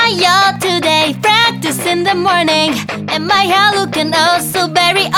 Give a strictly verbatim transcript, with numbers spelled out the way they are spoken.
my yacht today. Practice in the morning, and my hair looking oh so very